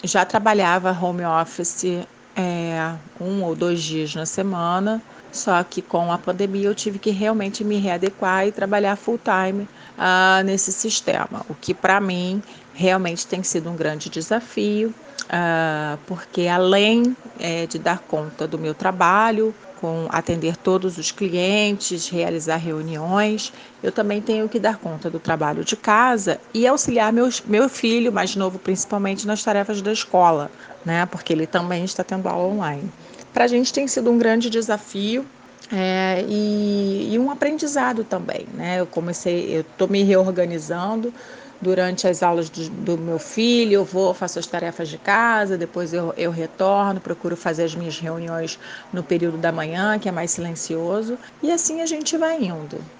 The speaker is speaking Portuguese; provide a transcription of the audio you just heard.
já trabalhava home office 1 ou 2 dias na semana, só que com a pandemia eu tive que realmente me readequar e trabalhar full time nesse sistema, o que para mim realmente tem sido um grande desafio, porque além de dar conta do meu trabalho, com atender todos os clientes, realizar reuniões, eu também tenho que dar conta do trabalho de casa e auxiliar meu filho, mais novo principalmente, nas tarefas da escola, né? Porque ele também está tendo aula online. Para a gente tem sido um grande desafio, e um aprendizado também, né? Eu estou me reorganizando durante as aulas do meu filho, faço as tarefas de casa, depois eu retorno, procuro fazer as minhas reuniões no período da manhã, que é mais silencioso, e assim a gente vai indo.